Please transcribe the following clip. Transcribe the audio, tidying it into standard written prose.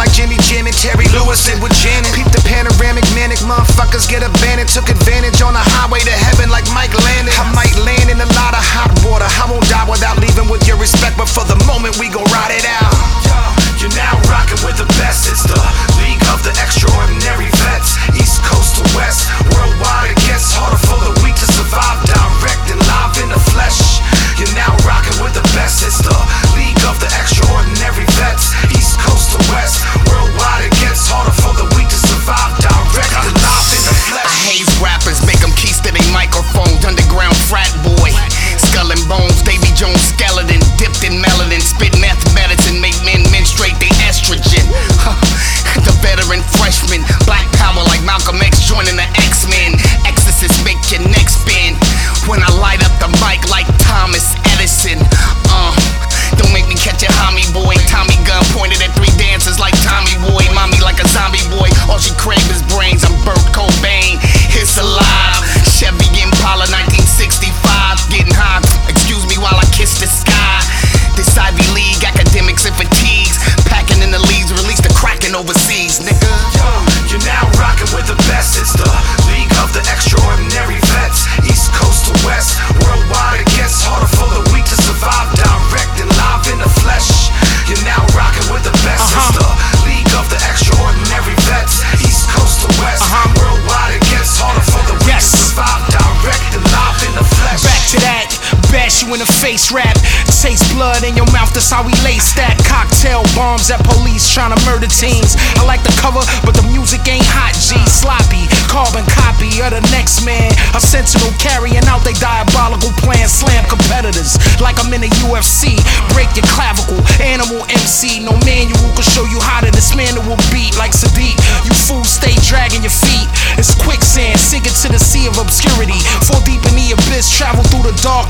like Jimmy Jim and Terry Lewis and with Janet. Peep the panoramic, manic motherfuckers get abandoned. Took advantage on the highway to heaven like Mike Landon. I might land in a lot of hot water. I won't die without leaving with your respect, but for the moment we gon' ride it out. You're now rocking with the best. It's the League of the Extraordinary Vets. East Coast to West, worldwide it gets harder for the weak to survive. Direct and live in the flesh. You're now rocking with the best. It's the League of the Extraordinary Vets. East Coast to West, worldwide it gets harder for the weak to survive. Direct and live in the flesh. I haze rappers, make them keys to their microphones. Underground frat boy, skull and bones. Davy Jones skeleton, dipped in melanin. Spit meth medicine, make men menstruate they estrogen. The veteran freshman, black power like Malcolm X joining the X-Men. Exorcist make your neck spin when I light up the mic like Thomas Edison. Don't make me catch a homie boy. Tommy gun pointed at 3 dancers like Tommy Boy. Mommy like a zombie boy, all she crave is brains. I'm Burt Cobain, it's alive. Chevy Impala 1965, getting high. Excuse me while I kiss the sky. This Ivy League academics and fatigues, packing in the leagues, release the Kraken overseas, nigga. You're now rocking with the best. It's the League of the Extraordinary Vets. East Coast to West, worldwide it gets harder for the weak to survive. Direct and live in the flesh. You're now rocking with the best. It's the League of the Extraordinary Vets. East Coast to West, worldwide it gets harder for the weak to survive. Direct and live in the flesh. Back to that, bash you in the face rap. Taste blood in your mouth, that's how we lace that. Cocktail bombs at police trying to murder teens. I like the cover, but the music ain't hot, G. Sloppy, carbon copy of the next man. A sentinel carrying out they diabolical plan. Slam competitors like I'm in the UFC. Break your clavicle, animal MC. No manual can show you how to dismantle a beat like Sadiq. You fools stay dragging your feet. It's quicksand, sink into the sea of obscurity. Fall deep in the abyss, travel through the dark